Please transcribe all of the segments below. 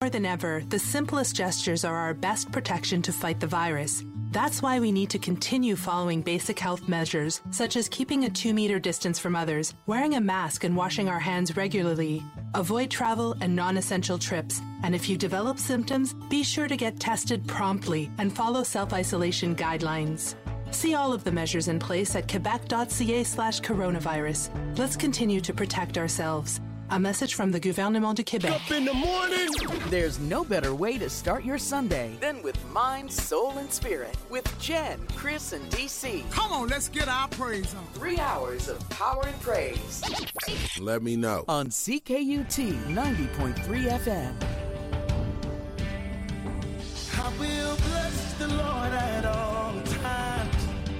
more than ever, the simplest gestures are our best protection to fight the virus. That's why we need to continue following basic health measures, such as keeping a 2-meter distance from others, wearing a mask and washing our hands regularly. Avoid travel and non-essential trips. And if you develop symptoms, be sure to get tested promptly and follow self-isolation guidelines. See all of the measures in place at quebec.ca/coronavirus. Let's continue to protect ourselves. A message from the Gouvernement du Québec. Up in the morning! There's no better way to start your Sunday than with Mind, Soul, and Spirit with Jen, Chris, and DC. Come on, let's get our praise on. 3 hours of power and praise. Let me know. On CKUT 90.3 FM. I will bless the Lord at all times,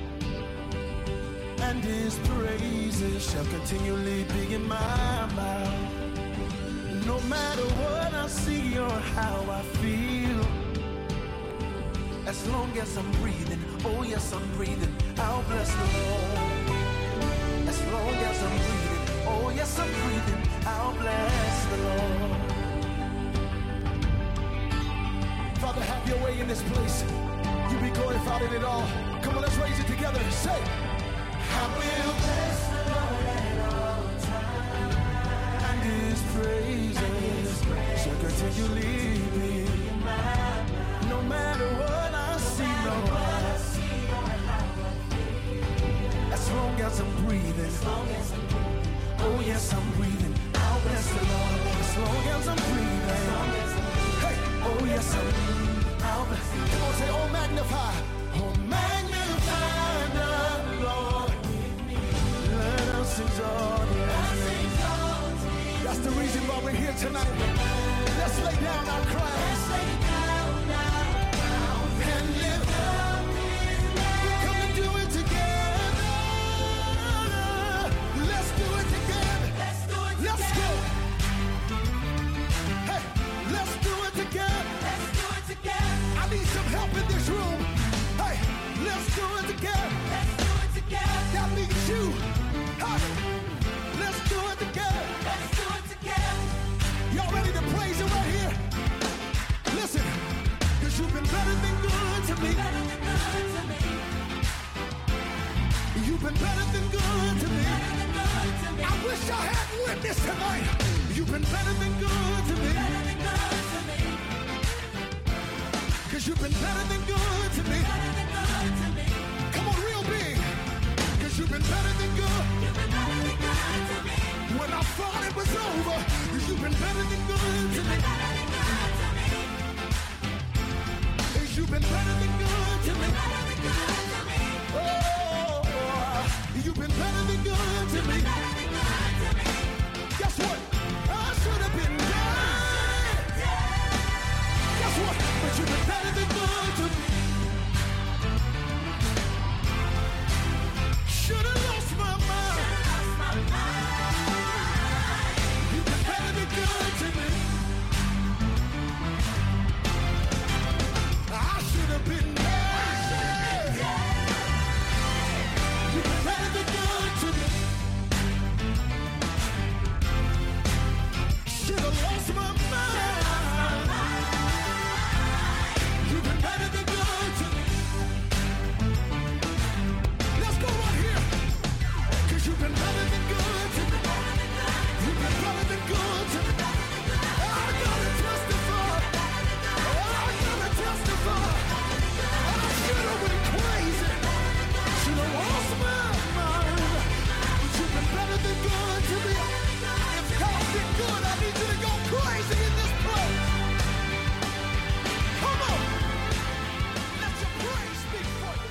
and His praises shall continually be in my mouth. No matter what I see or how I feel, as long as I'm breathing, oh yes I'm breathing, I'll bless the Lord. As long as I'm breathing, oh yes I'm breathing, I'll bless the Lord. Father, have your way in this place. You be glorified in it all. Come on, let's raise it together. Say, I will bless the Lord at all times, and His praises shall continually be. No matter what I see, as long as I'm breathing, oh yes I'm breathing, I'll bless the Lord. As long as I'm breathing, hey, oh yes I'll bless. Come on, say, oh magnify the Lord. Let us exalt His name. That's the reason why we're here tonight. Let's lay down our crowns and live. Come and do it together. Let's do it together. Let's go. Hey, let's do it together. I need some help in this room. Hey, let's do it together. That means you. Hey, let's do it together. Y'all ready to praise Him right here? Listen, cause you've been better than good to me. You've been better than good to me. I wish I had witness tonight. You've been better than good to me. Cause you've been better than good to me. Come on, real big. Cause you've been better than good. When I thought it was over, you've been better than good to me. You've been better than good to me. Oh, you've been better than good to me. Guess what? I should have been dead. Guess what? But you've been better than good to me. Should have lost my mind. You've been better than good to me. I should have been dead. You've been better than good to me. Should have lost my mind. You've been better than good to me. Let's go right here. Cause you've been better than good to me. You've been better than good to me. I gotta testify. I gotta testify. I should have went crazy. Should have lost my mind. But you've been better than good to me. If God's been good, I need you to go crazy in this place. Come on. Let your praise speak for you.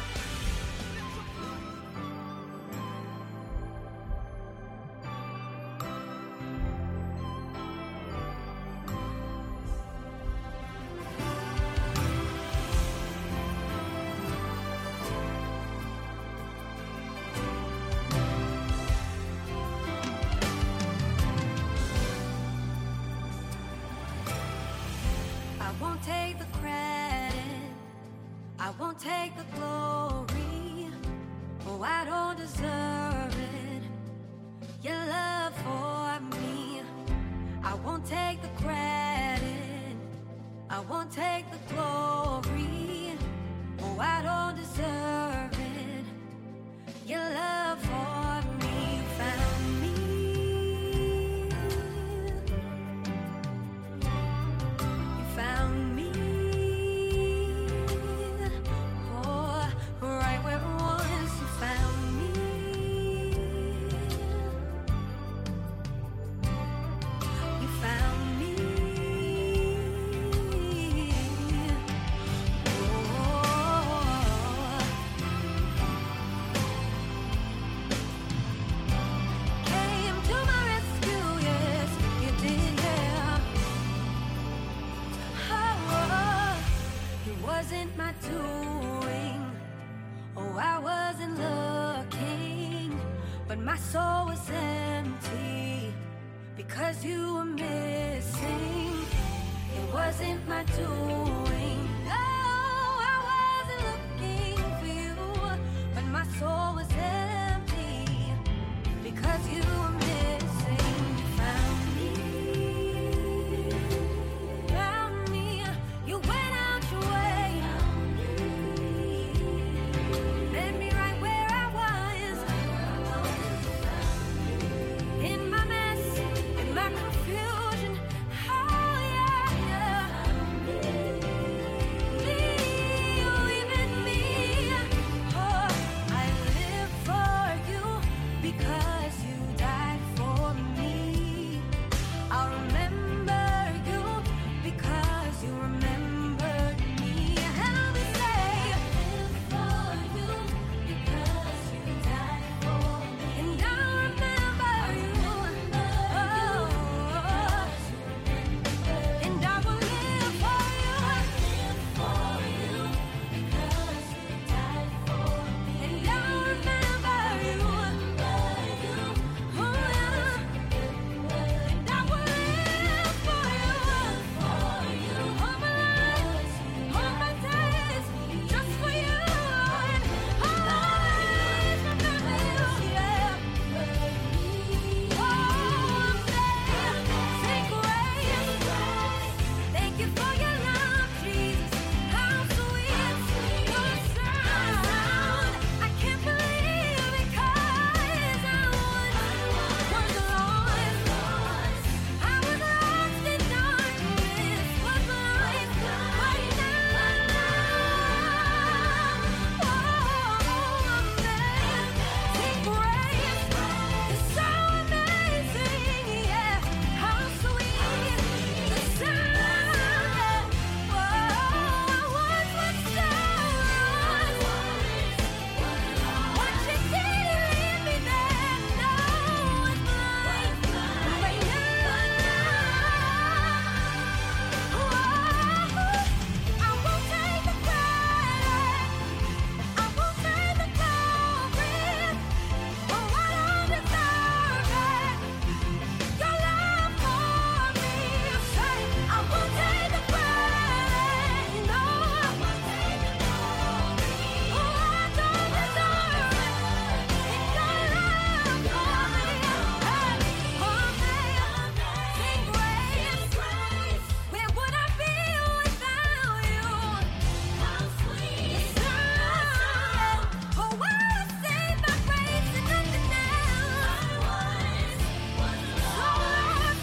I won't take the credit, I won't take the glory. Oh, I don't deserve it. Your love for me, I won't take the credit, won't take the glory. Oh, I don't deserve it. Your love for me found me. You found me. Oh, right where it was, you found me. You found me. Came to my rescue, yes, you did, yeah. Oh, it wasn't my doing. Oh, I wasn't looking, but my soul was empty because you were missing. It wasn't my doing. No, I wasn't looking for you, but my soul was empty because you were missing. You found me. Found me. You went out your way. Met me right where I was. In my mess, in my confusion. Oh yeah, yeah. Believe in me. Oh, I live for you because you died for me. I'll remember you because you remembered me. Help me say, I live for you because you died for me. And I'll remember you. Oh, and I will live for you. I live for you because you died for me. And I'll remember you. Oh, yeah. And I will live for you. All my life, all my days, just for you. And always remember you, yeah. Oh, I'm saying, sing grace. Thank you for your love, Jesus. How sweet your sound. I can't believe it 'cause I was lost. I was lost in darkness, was blind, but now, oh, I'm saying, sing grace. It's so amazing, yeah. How sweet the sound. Oh, I was lost. What you did, you leave me there. No, it's blind, but now, I won't take the credit. I won't take the glory. Oh, I don't deserve it. Your love for me, say, I won't take the credit. No, I won't take the glory. Oh, I don't deserve it. It's your love for me. Hey, sing grace. Where would I be without you? How sweet the sound. Oh, I was saved by grace and nothing else. So lost,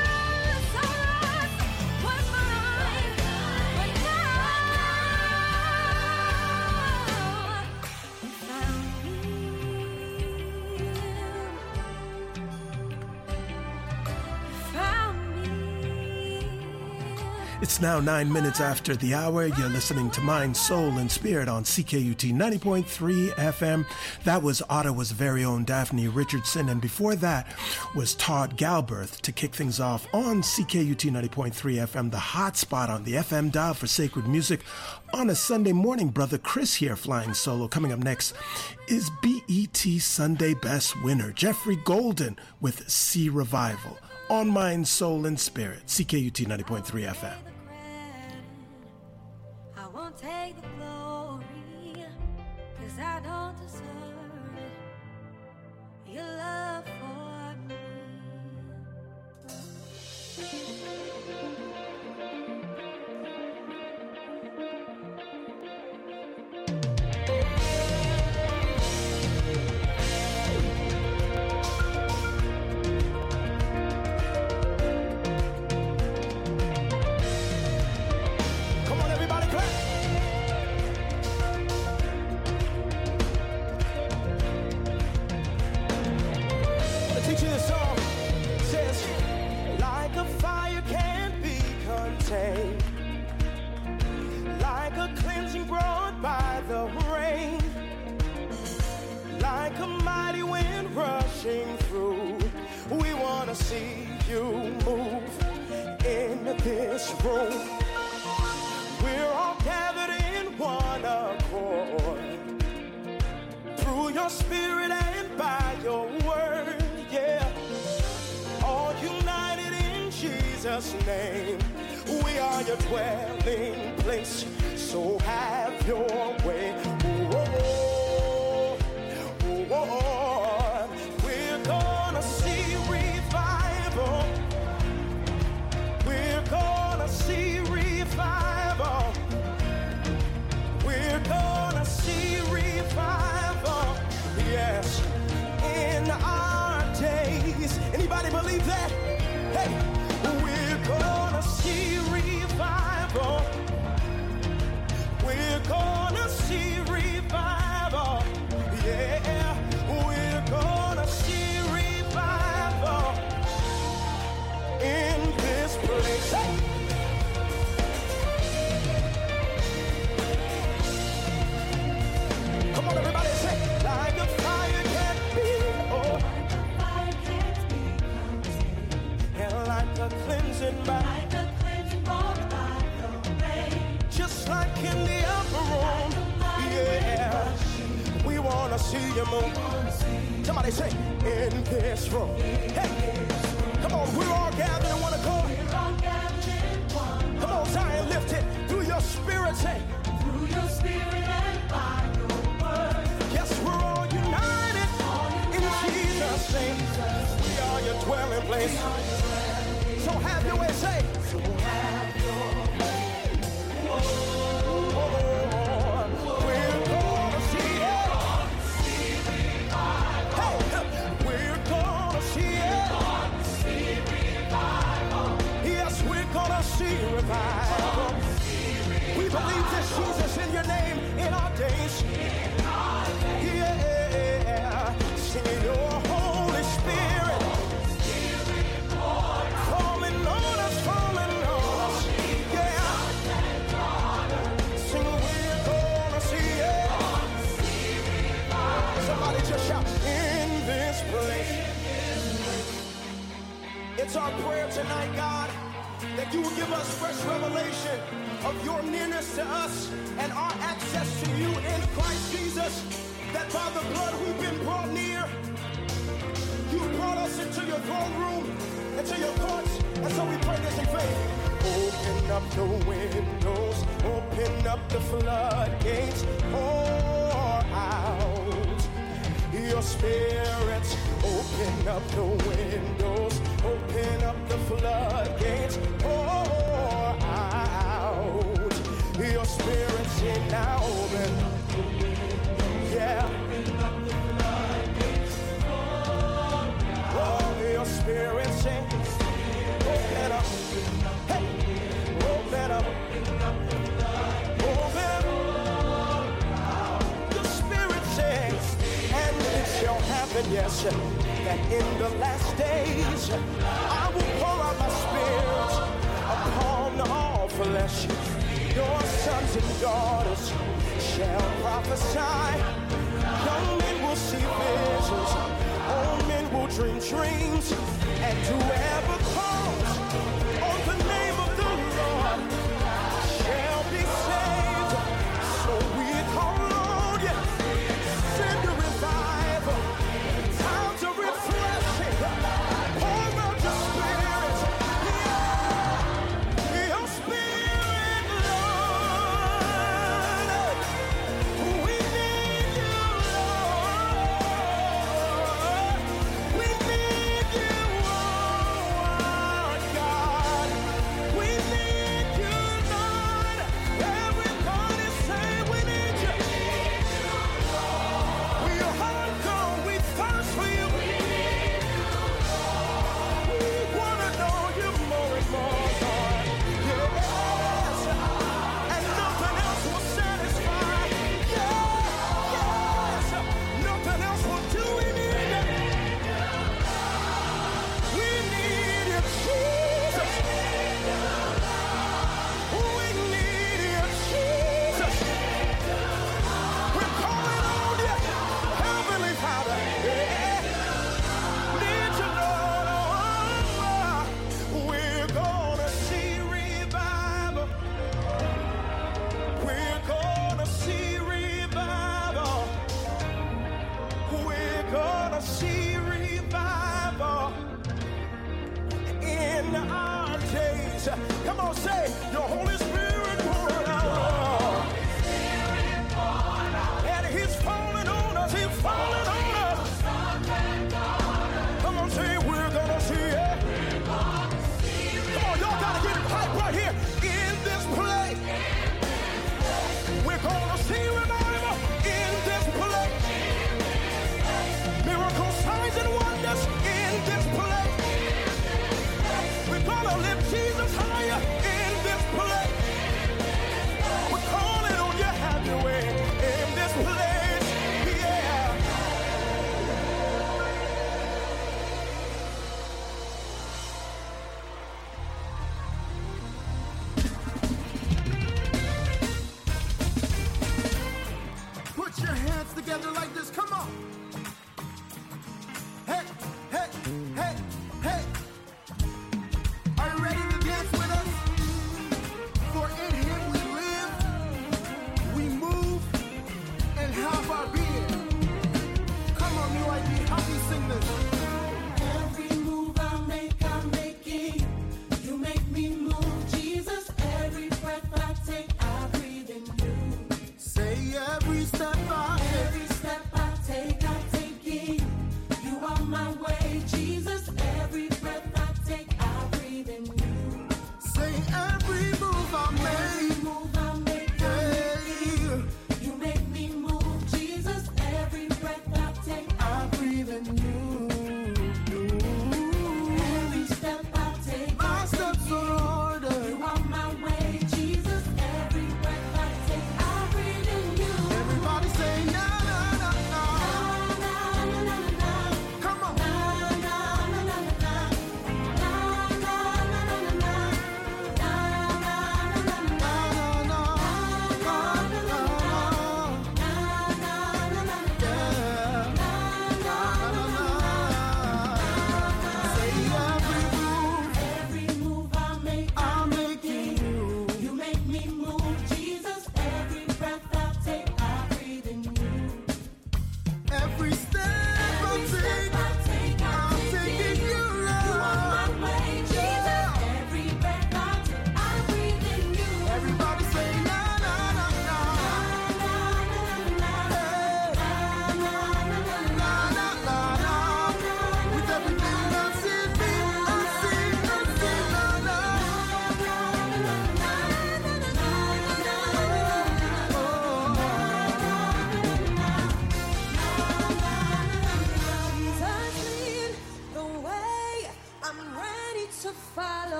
was blind, but now you found me. Found me. It's now 9 minutes after the hour. You're listening to Mind, Soul, and Spirit on CKUT 90.3 FM. That was Ottawa's very own Daphne Richardson. And before that was Todd Galberth to kick things off on CKUT 90.3 FM, the hot spot on the FM dial for sacred music on a Sunday morning. Brother Chris here flying solo. Coming up next is BET Sunday Best winner Jeffrey Golden with Sea Revival on Mind, Soul, and Spirit, CKUT 90.3 FM. I won't take the glory, 'cause I don't deserve it. Your love for me. rushing through. We want to see you move in this room. We're all gathered in one accord, through your spirit and by your word, yeah. All united in Jesus' name. We are your dwelling place, so have your way. Oh, oh, oh. We're gonna see revival. We're gonna see revival. We're gonna see revival. Yes, in our days. Anybody believe that? Hey, we're gonna see revival. We're gonna see revival. Yeah, we're gonna see revival in this place. Hey. Come on, everybody, say, like a fire can't be, oh, and like a cleansing by, just like in the upper room, yeah. We wanna see you move. Somebody say, in this room. Hey, come on, we're all gathered in one accord. Come on, Zion, lift it through your spirit, say. Yes, we're all united in Jesus' name. We are your dwelling place. So have your way, say. We're gonna see it. Hey, we're gonna see it. Yes, we're gonna see revival. We believe this, Jesus, in your name, in our days. Yeah, sing your Holy Spirit. Falling on us, falling on us. Yeah. Sing, we're gonna see it. Somebody just shout, in this place. It's our prayer tonight, God, that you will give us fresh revelation of your nearness to us and our access to you in Christ Jesus, that by the blood we've been brought near. You brought us into your throne room, into your courts, and so we pray this in faith. Open up the windows, open up the floodgates, pour out your spirit. Open up the windows, open up the floodgates, pour out your spirit. Say now, open, yeah. Oh, your spirit, say, open up, hey, open up, open. The spirit says, and it shall happen, yes, that in the last days I will pour out my spirit upon all flesh. Your sons and daughters shall prophesy. Young men will see visions. Old men will dream dreams. And whoever calls on the name of the Lord shall be saved. So we call on you. Send a revival. Times of refreshing. Pour out your spirit. Yeah. Your spirit, Lord. We need you, Lord. We need you, oh, our God.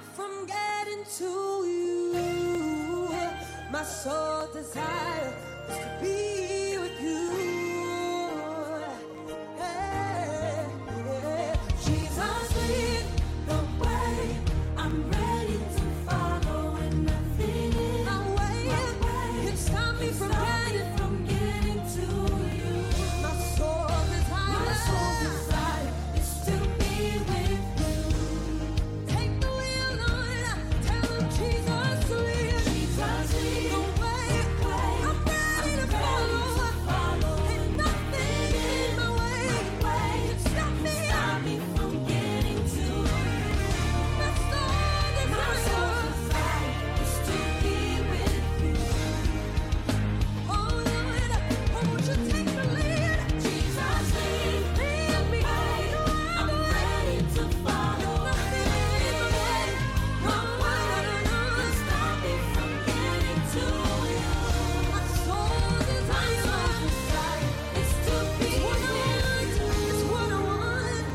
from getting to you. My sole desire is to be with you. Hey, yeah. Jesus, lead the way. I'm ready to follow, and nothing in my way can stop me from getting to you. My sole desire is to be with you. Take the wheel, Lord. Tell him Jesus to lead. Jesus, lead the way. I'm ready to follow. Ain't nothing in my way can stop me from getting to you. My sole desire is to be with you. Oh Lord, won't you take the lead? Jesus, lead me. I'm ready to follow. Nothing in the way can stop me from getting to you. My sole desire is to be with you. It's what I want.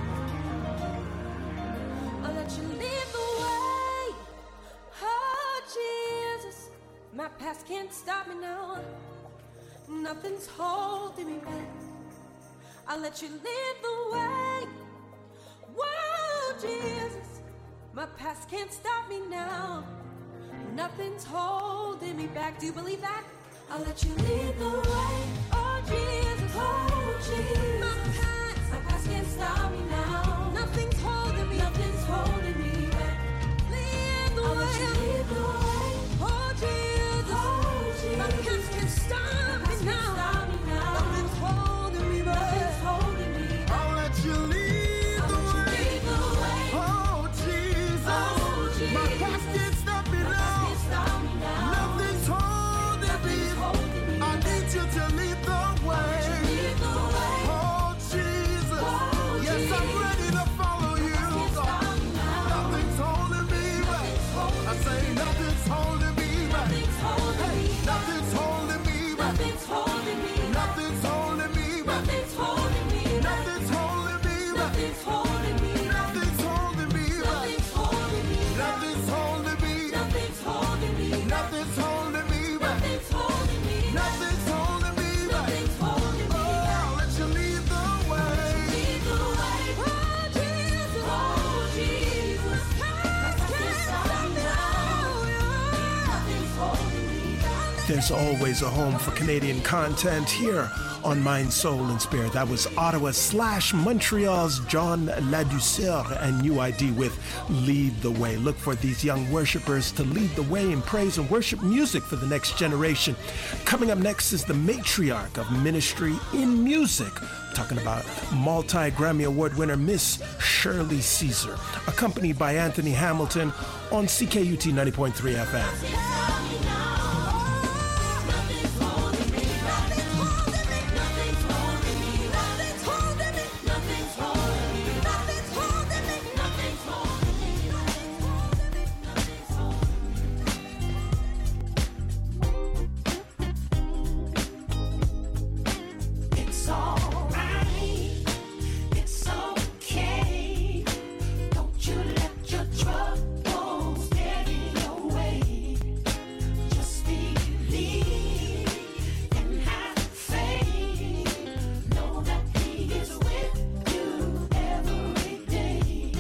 I'll let you lead the way. Oh, Jesus. My past can't stop me now. Nothing's holding me back. I'll let you lead the way. Whoa, Jesus. My past can't stop me now. Nothing's holding me back. Do you believe that? I'll let you lead the way. Oh, Jesus. Oh, Jesus. My past can't stop me now. Nothing's holding me back. Lead the way. I'll let you lead the way. Oh, Jesus. Oh, Jesus. My past can't stop me now. Nothing's holding me back. I'll let you lead the way. Oh, Jesus. My past can't stop me now. Nothing's holding me. I need you to lead the way. Oh, Jesus. Yes, I'm ready to follow you. Nothing's holding me back. I say nothing's holding me back. Hey, nothing's holding me back. Nothing's holding me back. Nothing's holding me back. Nothing's holding me back. Nothing's holding me back. Nothing's holding me back. Nothing's holding me back. Nothing's holding me back. Nothing's holding me back. Oh, I'll let you lead the way. Oh, Jesus. Oh, Jesus. Past can't stop me now. There's always a home for Canadian content here on Mind, Soul, and Spirit. That was Ottawa/Montreal's John Ladouceur and UID with Lead the Way. Look for these young worshipers to lead the way in praise and worship music for the next generation. Coming up next is the matriarch of ministry in music, talking about multi-Grammy Award winner Miss Shirley Caesar, accompanied by Anthony Hamilton on CKUT 90.3 FM. It's alright, it's okay. Don't you let your troubles get in your way. Just believe and have faith. Know that He is with you every day.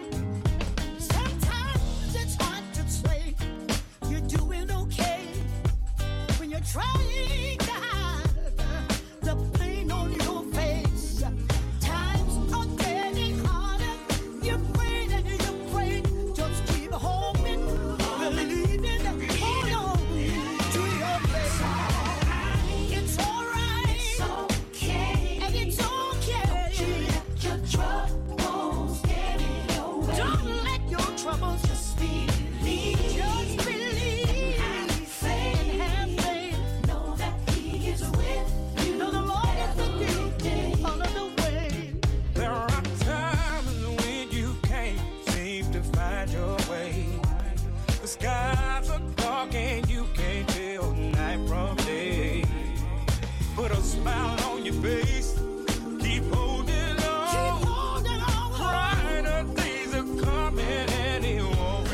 Sometimes it's hard to say you're doing okay when you're trying to hide the pain on your face. Times are getting harder. You pray and you pray. Just keep hoping, believing, hold on to your faith. It's alright, It's okay. and it's okay. Don't you let your troubles get in your way. Don't let your troubles Just believe. just believe Have faith. and have faith. Know that He is with you. Know the Lord is with you every day. all of the way. There are times when you can't seem to find your way. The skies are dark and you can't tell night from day. Put a smile on your face. Keep holding on. Keep holding on. Brighter days are coming and it won't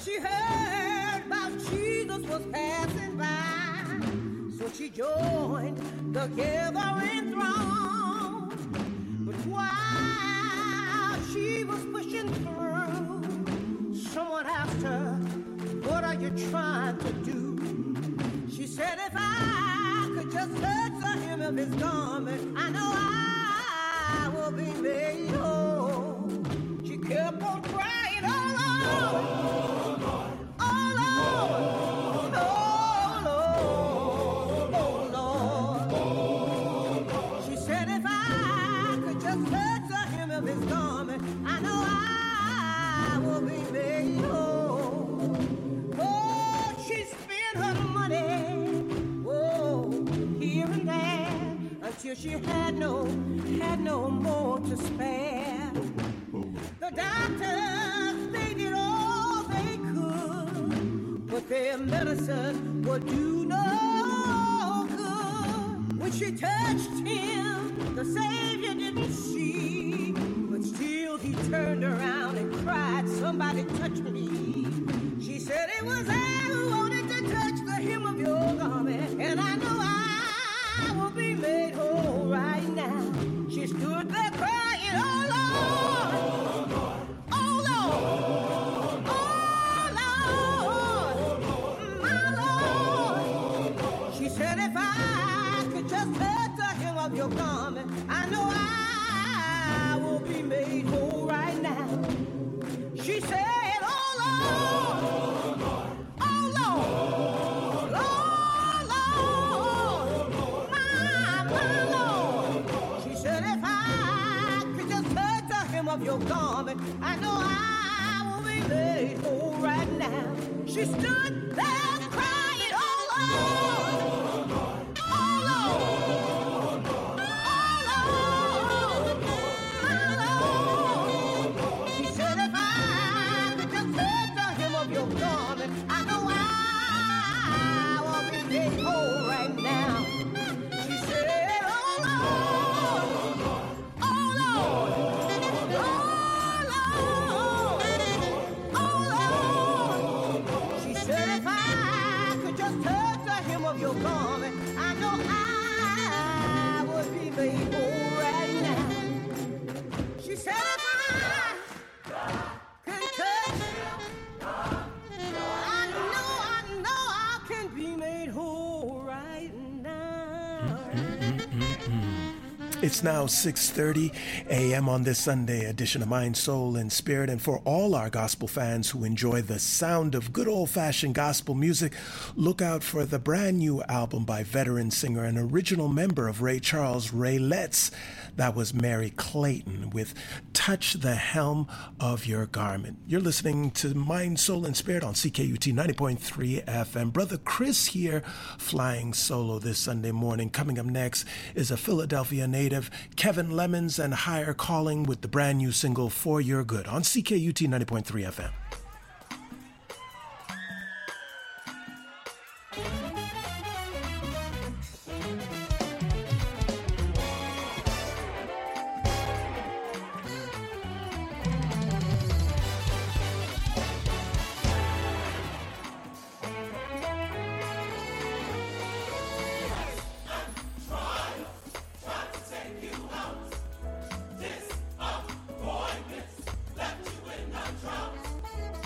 She heard about Jesus was passing by, so she joined the gathering throng. But while she was pushing through, someone asked her, "What are you trying to do?" She said, "If I could just touch the hem of his garment, I know I will be made whole." She kept on crying, "Oh Lord, oh Lord, oh Lord, oh Lord." She said, "If I could just touch the hem of his garment, I know I will be made whole." Oh, she spent her money, oh, here and there, until she had no more to spare. The doctors, they did all they could, but their medicine would do no good. When she touched him, the Savior didn't see, but still he turned around and cried, "Somebody touch me." She said, "It was I who wanted to touch the hem of your garment, and I know I will be made whole right now." She stood there crying, "Oh Lord, oh Lord, oh Lord, my Lord." She said, "If I could just touch the hem of your garment, I know I will be made whole right now." She said, "Oh Lord, oh Lord, oh Lord, my Lord." She said, "If I could just touch the hem of your garment, I know I will be made whole right now." She stood there crying, "Oh Lord, oh Lord, oh Lord, my Lord." She said, "If I could just touch the hem of your garment, I know I will be made whole right now." She said, "Oh Lord, oh Lord, oh Lord, oh Lord." She said, "If I could just touch the hem of your garment, I know I would be made whole right now." She said, "If I can touch, I know I can be made whole right now." It's now 6:30 a.m. on this Sunday edition of Mind, Soul, and Spirit. And for all our gospel fans who enjoy the sound of good old-fashioned gospel music, look out for the brand new album by veteran singer and original member of Ray Charles, Ray Letts. That was Mary Clayton with Touch the Hem of Your Garment. You're listening to Mind, Soul, and Spirit on CKUT 90.3 FM. Brother Chris here, flying solo this Sunday morning. Coming up next is a Philadelphia native, Kevin Lemons and Higher Calling with the brand new single For Your Good on CKUT 90.3 FM. Disappointments left you in a drought.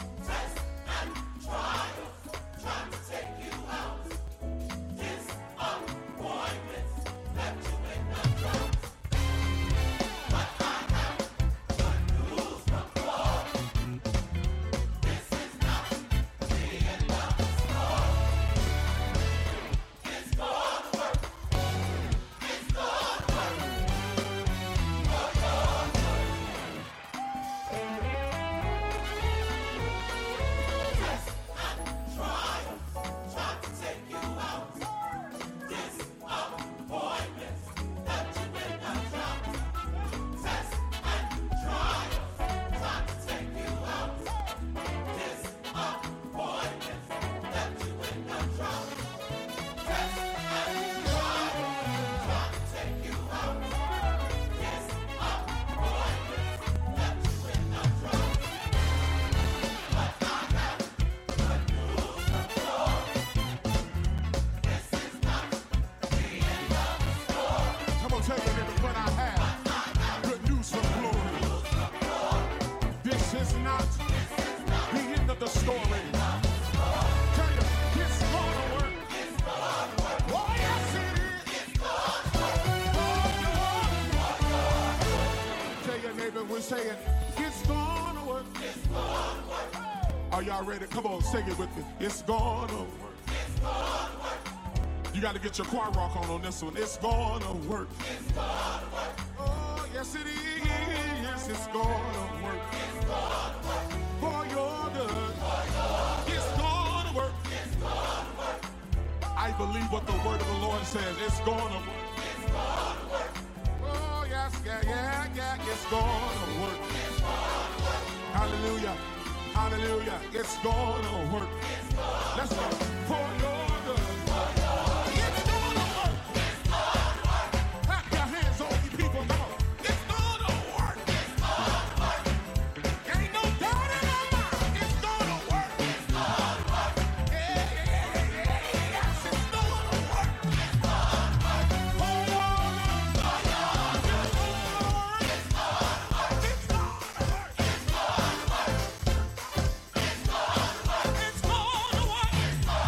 Are y'all ready? Come on, sing it with me. It's gonna work. It's gonna work. You got to get your choir rock on this one. It's gonna work. It's gonna work. Oh, yes it is. It's gonna work. It's gonna work. For your good. It's gonna work. It's gonna work. I believe what the word of the Lord says. It's gonna work. It's gonna work. Oh, yes, yeah. It's gonna work. It's gonna work. Hallelujah. Hallelujah. It's gonna work. It's gonna Let's go. For your good. It's gonna work. It's gonna work. Clap your hands, all you people. Come on. It's gonna work. It's gonna work. Ain't no doubt in my mind. It's gonna work. It's gonna work. Yeah. Yes, it's gonna work. It's gonna work. Hold on. It's gonna work. It's gonna work. It's gonna work. It's gonna work. It's gonna work.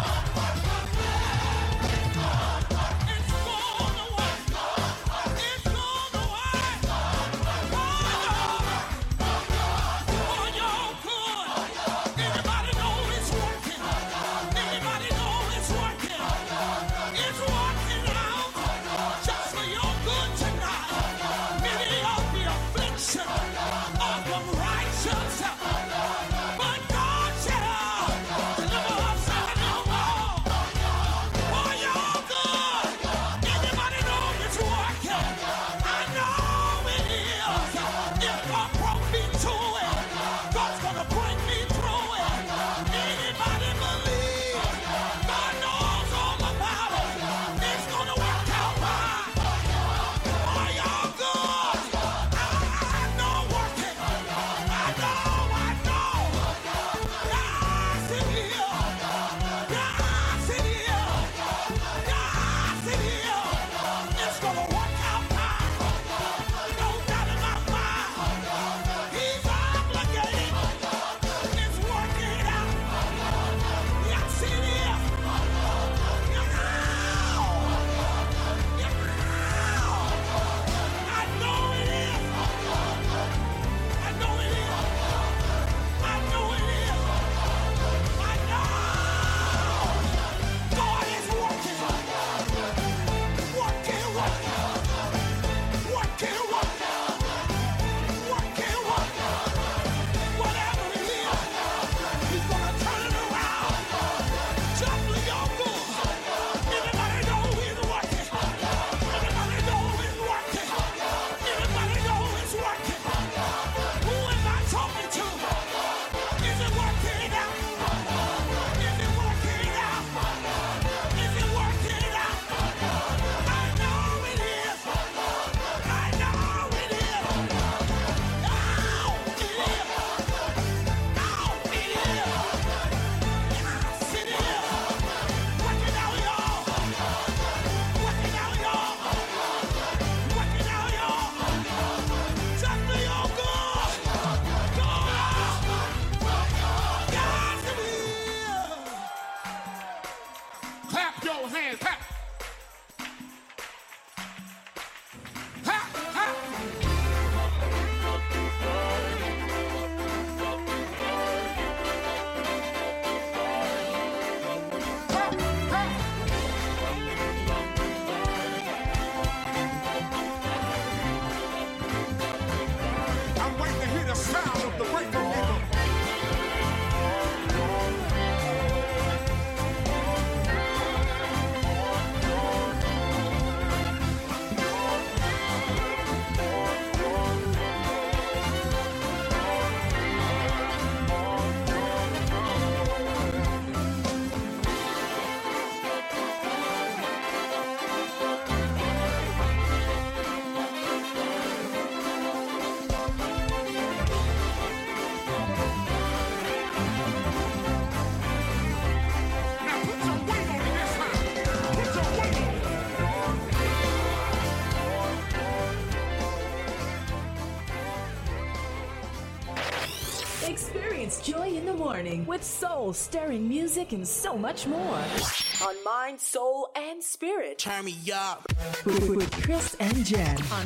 Experience joy in the morning with soul-stirring music and so much more on Mind, Soul, and Spirit. Turn me up. With Chris and Jen on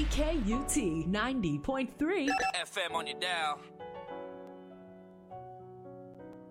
CKUT 90.3 FM on your dial.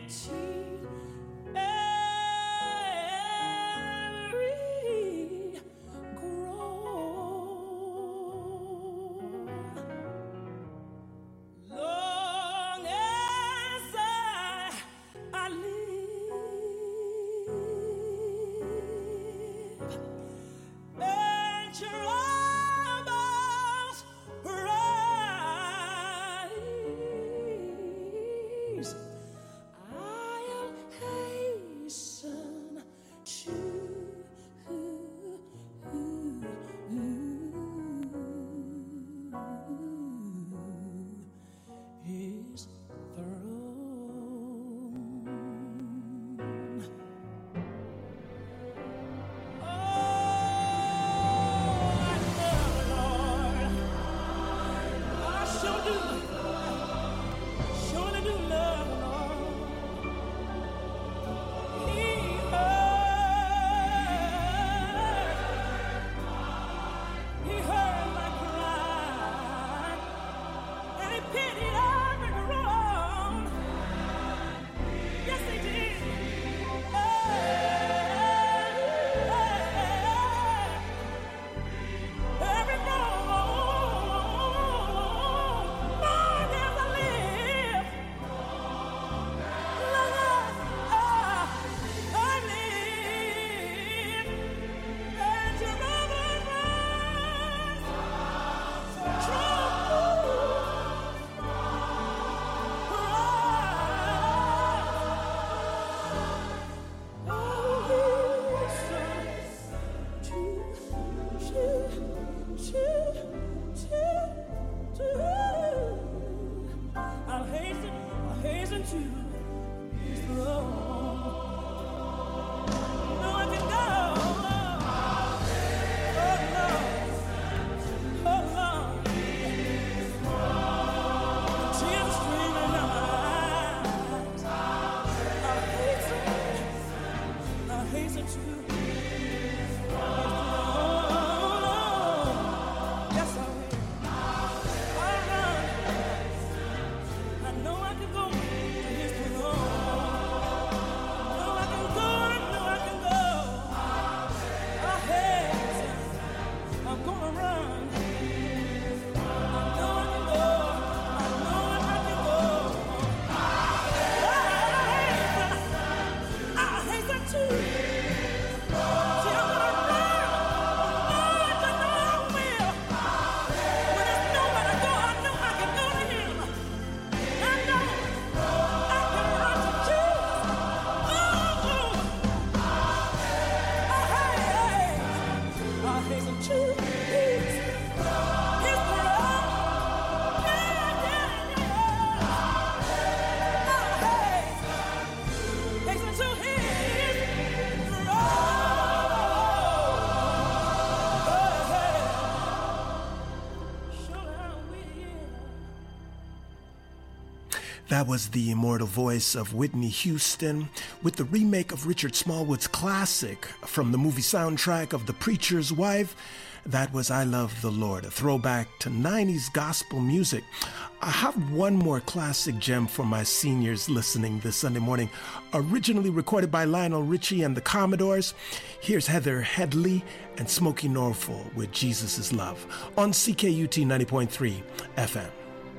That was the immortal voice of Whitney Houston with the remake of Richard Smallwood's classic from the movie soundtrack of The Preacher's Wife. That was I Love the Lord, a throwback to 90s gospel music. I have one more classic gem for my seniors listening this Sunday morning. Originally recorded by Lionel Richie and the Commodores, here's Heather Headley and Smokey Norfolk with Jesus is Love on CKUT 90.3 FM.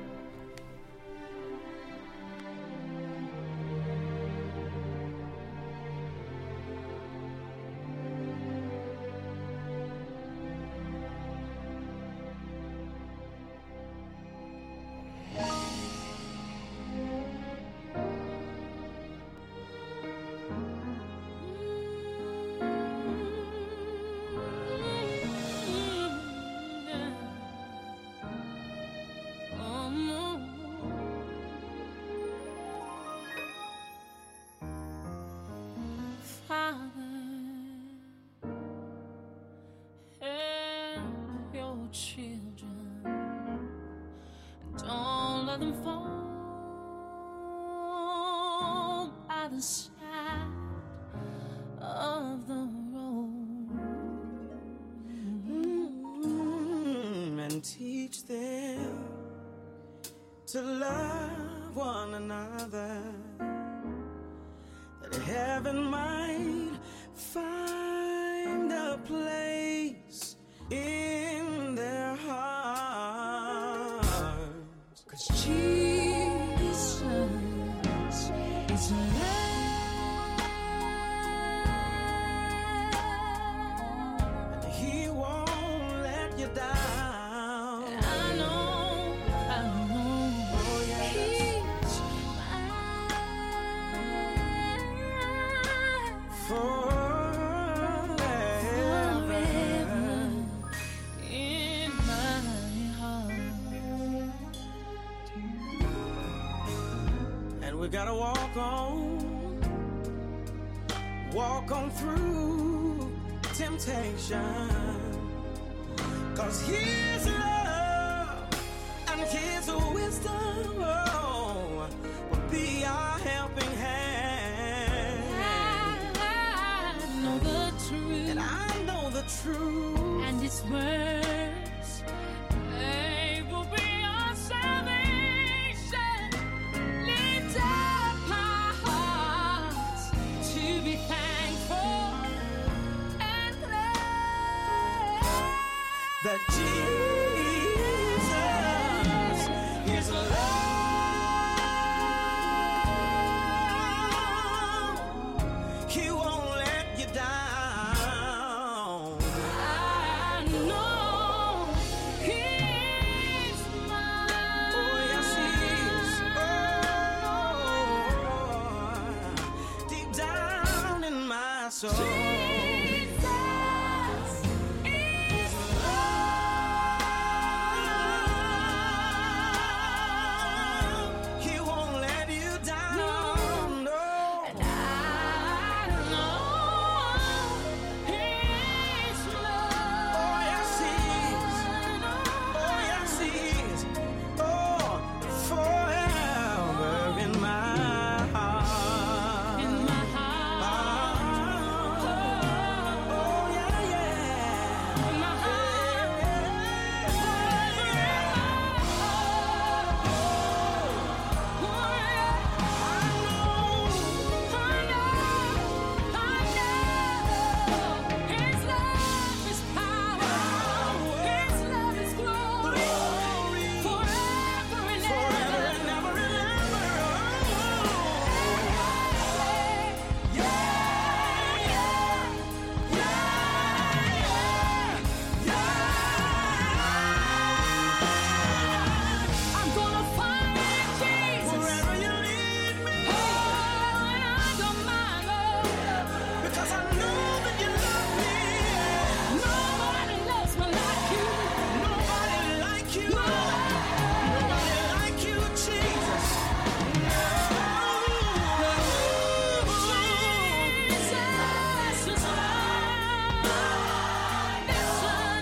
Teach them to love one another heaven might find a place in their hearts. 'Cause Jesus is love. He won't let you down. I know. Oh, yes. He's forever in my heart. And we gotta walk on through temptation. 'Cause His love and His wisdom will be our helping hand. I know the truth, and I know the truth, and His words, they will be our salvation. Lift up our hearts to be thankful and glad that Jesus is love. He won't let you down. I know He's mine. Oh, yes, He is. Oh, deep down in my soul. Jesus is love. He won't let you down. No. And I know He's love. Oh, yes, He is. Oh, yes, He is. Oh, forever in my heart. In my heart. Oh, yeah, yeah. In my heart. Forever in my heart. Oh, yeah. I know. His love is power. His love is glory. Forever and ever. I'm gonna find Jesus wherever you lead me. Oh, and I don't mind, Lord, because I know that you love me. Nobody loves me like you. Nobody like you. Nobody like you, Jesus. Jesus is love. Listen.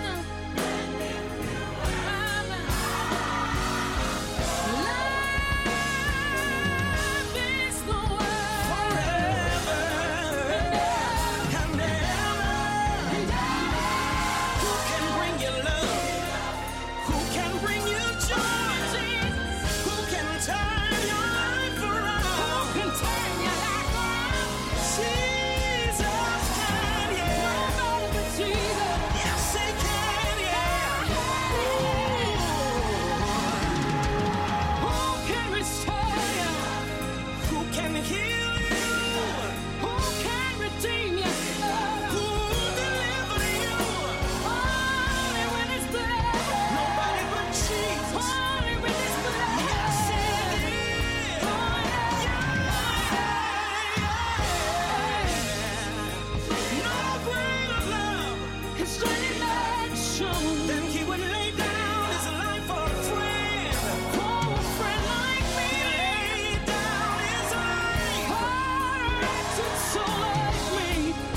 Love is the word. Forever and ever. Who can bring you love? Who can bring you joy? Who can turn your life around? Who can turn your life around? Jesus can, yeah. Nobody but Jesus. Yes, He can, yeah. Who can restore you? Who can heal you? Who can redeem you? Who will deliver you? Only with His blood. Nobody but Jesus. Only with His blood. Yes, He did. Oh, yeah. No greater love is any man shown than He would lay down His life for a friend. For a friend like me, lay down His life for a wretched soul like me.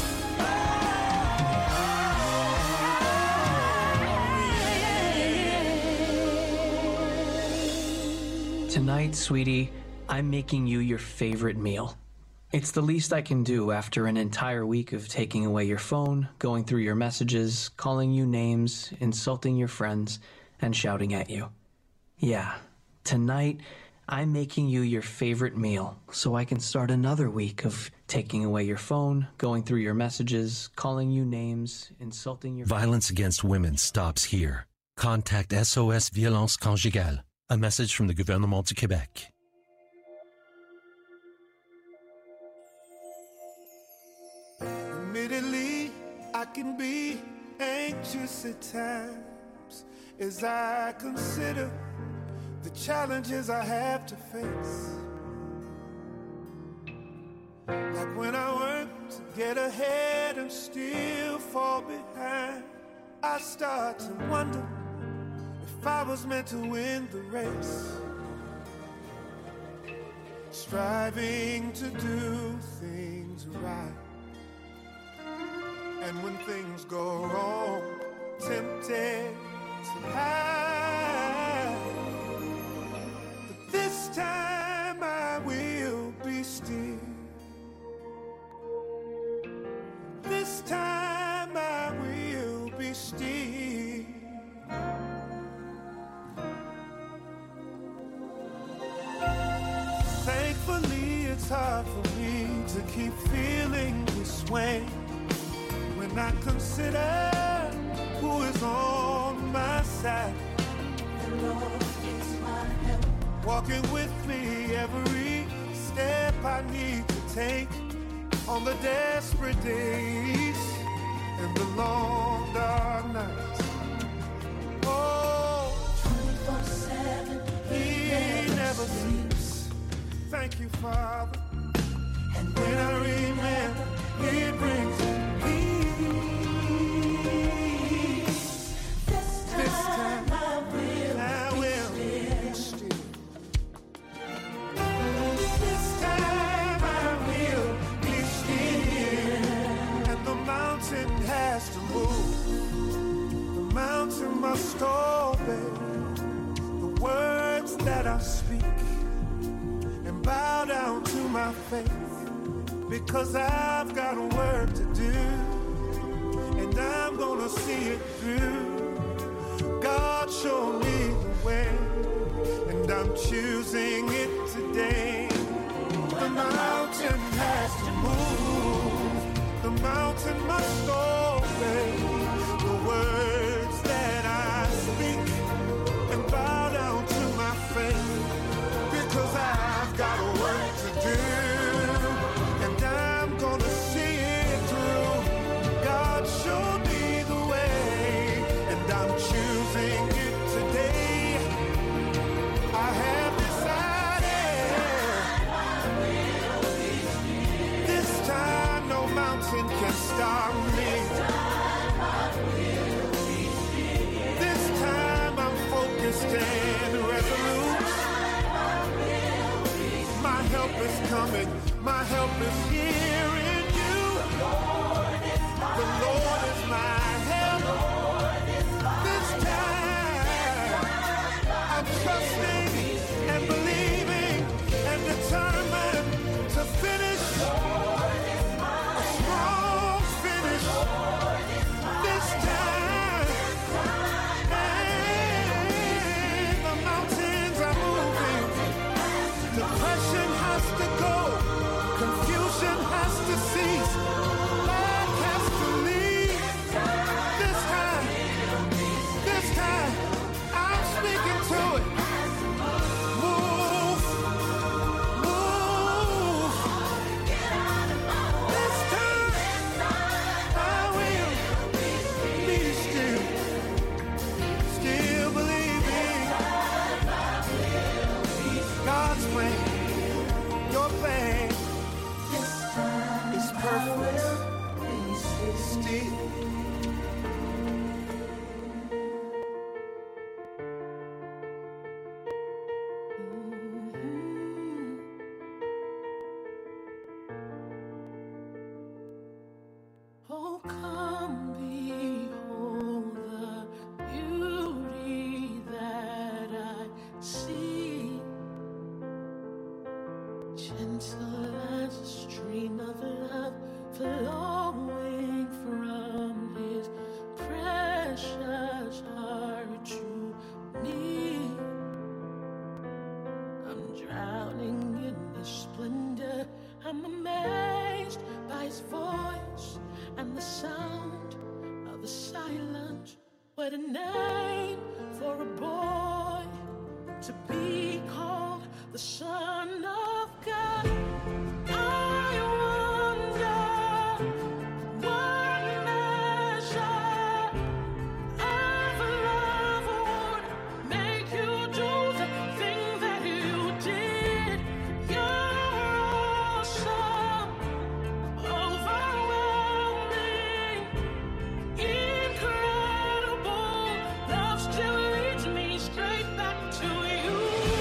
Tonight, sweetie, I'm making you your favorite meal. It's the least I can do after an entire week of taking away your phone, going through your messages, calling you names, insulting your friends, and shouting at you. Yeah, tonight, I'm making you your favorite meal so I can start another week of taking away your phone, going through your messages, calling you names, insulting your... Violence against women stops here. Contact SOS Violence Conjugale. A message from the Gouvernement du Québec. Admittedly, I can be anxious at times as I consider the challenges I have to face. Like when I work to get ahead and still fall behind, I start to wonder if I was meant to win the race. Striving to do things right, and when things go wrong, tempted to hide. But this time I will be still. This time I will be still. Thankfully, it's hard for me to keep feeling this way when I consider who is on my side. The Lord is my help, walking with me every step I need to take on the desperate days and the long dark nights. Oh, 24/7, He never sleeps. Thank you, Father. And when I remember, it brings peace. This time I will be still. This time I will be still. And the mountain has to move. The mountain must obey the words that I speak and bow down to my faith, because I've got a work to do, and I'm gonna see it through. God show me the way, and I'm choosing it today. The mountain has to move. The mountain must obey the words that I speak and bow down to my faith, because I've got a work to do, and I'm gonna see it through. God showed me the way, and I'm choosing it today. I have decided this time no mountain can stop me. This time I'm focused and resolute. My help is coming, my help is here in you. The Lord is my help. This time I'm trusting and believing and determined to finish a strong finish. This time, and the mountains are moving. Depression has to go, confusion has I'm amazed by his voice and the sound of the silence. What a name for a boy to be called the Son of God. I wonder what measure of love would make you do the thing that you did. You're awesome, overwhelming, incredible. Love still leads me straight back to you.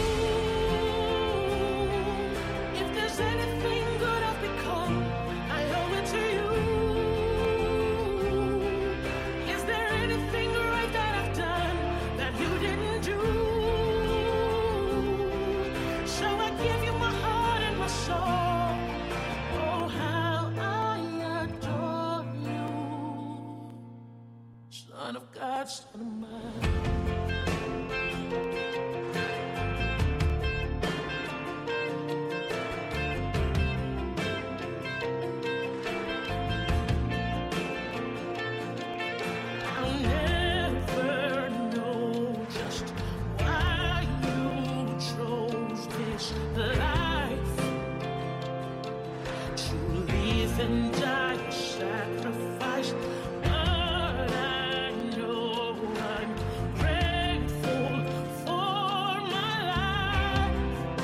If there's anything good I've become, I owe it to you. Is there anything right that I've done that you didn't do? So I give you my heart and my soul. Oh, how I adore you. Son of God, son of mine. I'll never know just why you chose this life to live and die a sacrifice. But I know I'm grateful for my life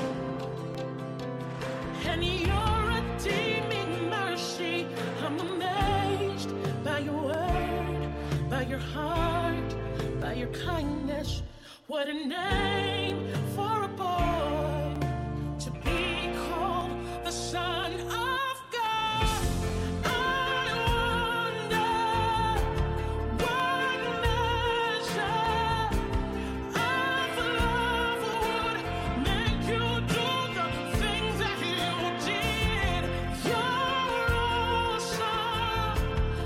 and your redeeming mercy. I'm amazed by your word, by your heart, by your kindness. What a name for a boy to be called the Son of God. I wonder what measure of love would make you do the things that you did. You're awesome,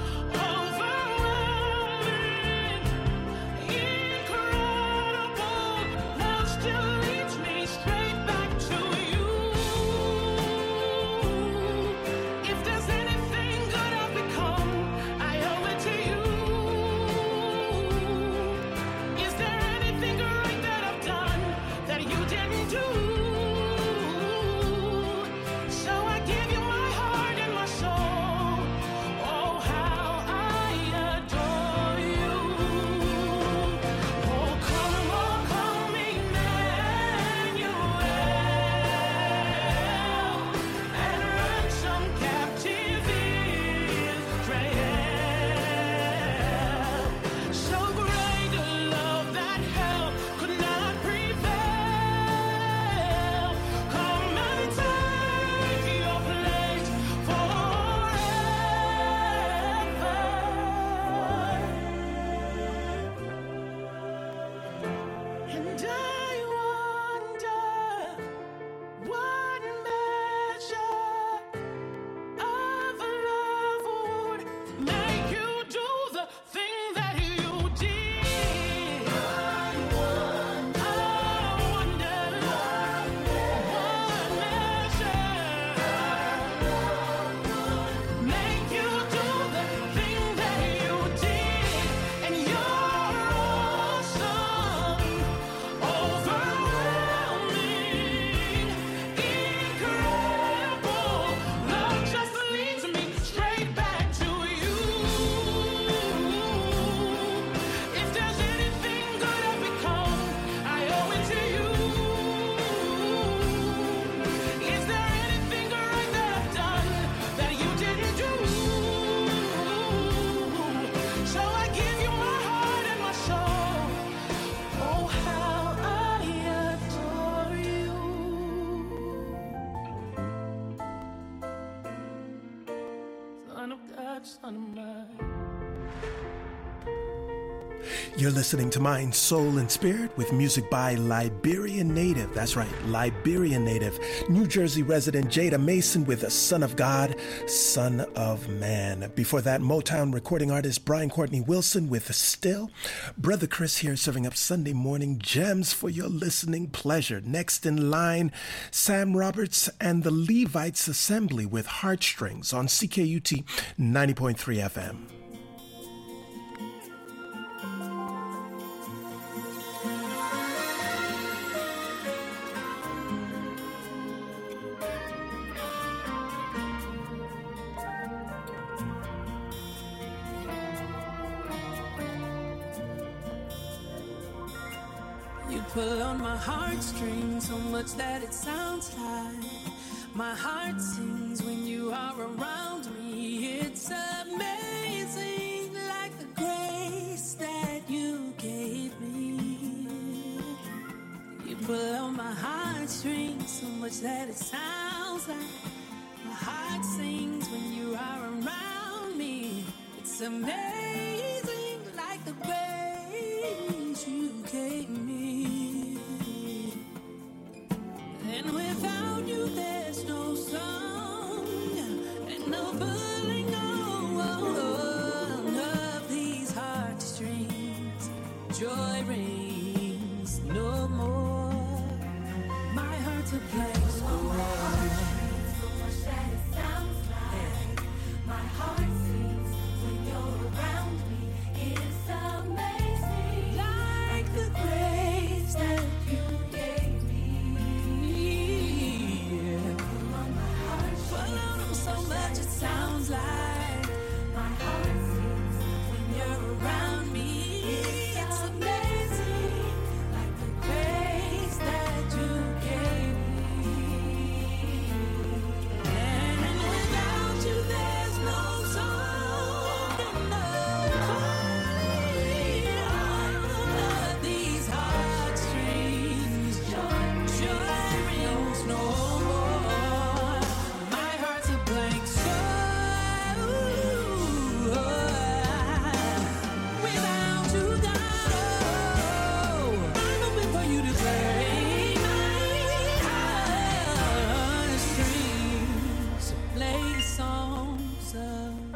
overwhelming, incredible. Love still leads me straight back to you. If there's anything good I've become, I owe it to you. Is there anything right that I've done that you didn't do? So I give you my heart and my soul. Oh, how I adore you. Oh, come Emmanuel, and ransom captive Israel. So great a love that hell could not prevail. Come and take your place forever. And I wonder what measure of love would make you do the thing that you did. I wonder what measure make you do the thing that you did. And you're awesome, overwhelming, incredible. Love just leads me straight back to you. If there's anything good I've become, I owe it to you. Is there anything right that I've done that you didn't do? So I give you my heart and my soul. Oh, how I adore you. Son of God, son of mine. You're listening to Mind, Soul, and Spirit with music by Liberian native. That's right, Liberian native. New Jersey resident Jada Mason with a Son of God, Son of Man. Before that, Motown recording artist Brian Courtney Wilson with Still. Brother Chris here serving up Sunday morning gems for your listening pleasure. Next in line, Sam Roberts and the Levites Assembly with Heartstrings on CKUT 90.3 FM. You pull on my heartstrings so much that it sounds like my heart sings when you are around me. It's amazing, like the grace that you gave me. You pull on my heartstrings so much that it sounds like my heart sings when you are around me. It's amazing, like the grace you gave me. And without you, there's no song and no pulling on of these heartstrings. Joy rings no more. My heart's a place for heartstrings, so much that it sounds like my heart sings when you're around me. It's amazing, like the grace that you gave me. So much it sounds like my heart sings when you're around me. It's amazing, like the grace that you gave me. And without you, there's no song and no calling of these heartstrings. Joy rings no more. My heart's a blank soul. Without you, God, I'm hoping for you to play my heartstrings, play songs of